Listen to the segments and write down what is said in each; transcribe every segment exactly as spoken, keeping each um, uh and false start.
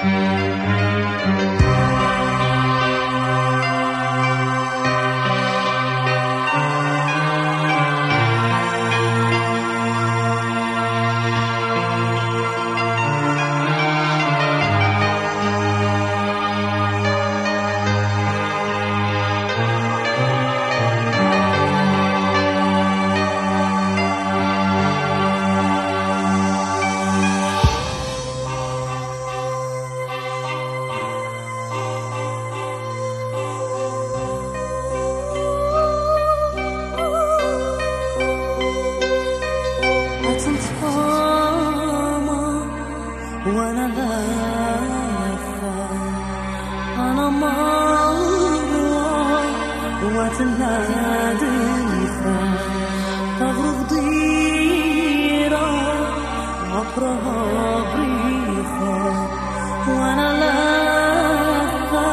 وانا لافة انا مروة وتناديفة تغرق ضيرة عبرها بريخة وانا لافة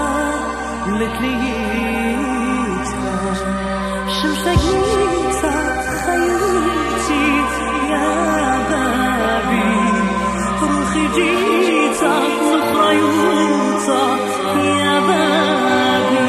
لكليتها شمسة جيتها خيوتي يا بابي روحي جيتها وخريوتها يا بابي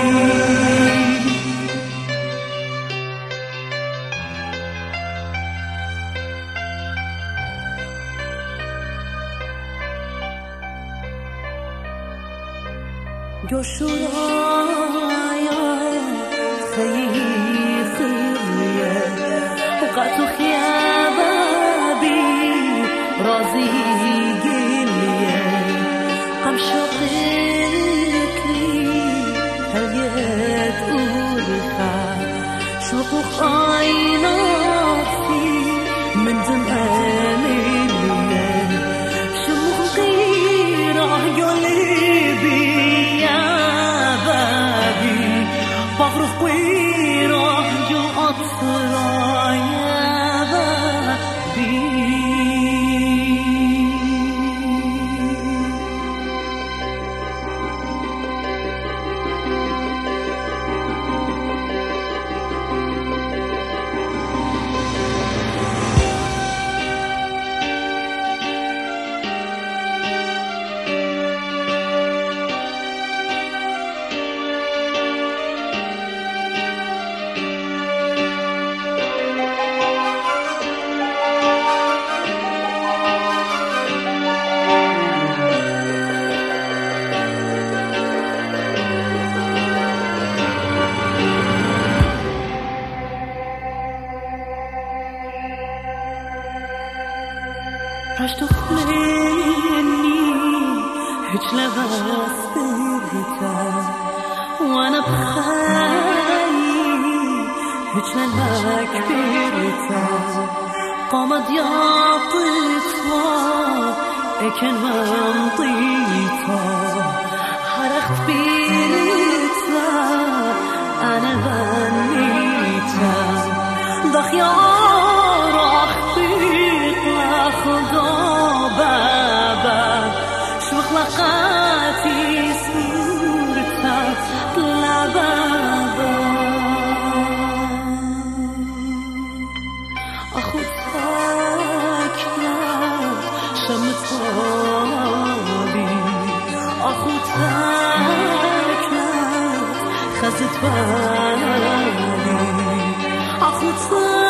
جوشورايا خيي خيريا وقعتو يا بابي رازي قليا قم شقيت لي هل يد أورخا شوقوخ عيناتي من زمان الليل شموخ غيره قلبي يا بابي بغرف قويره جو أطفرا يا بابي راش تخليني هج لباس بيتا وانا بخالي هج لك بيتا قامت يا طفوة اكن منطيتا حرقت بيتا انا بنيتا ضخيار خدا بابا شو خلقاتي صورتك لبابا أخوتك لا شمتابي أخوتك لا خزت بالي أخوتك